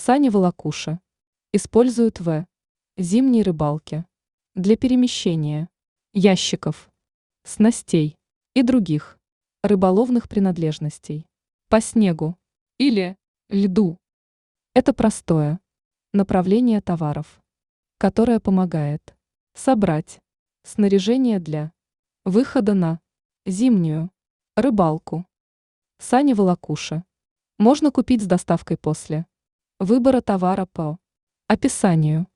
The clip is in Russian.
Сани-волокуши используют в зимней рыбалке для перемещения ящиков, снастей и других рыболовных принадлежностей по снегу или льду. Это простое направление товаров, которое помогает собрать снаряжение для выхода на зимнюю рыбалку. Сани-волокуши можно купить с доставкой после выбора товара по описанию.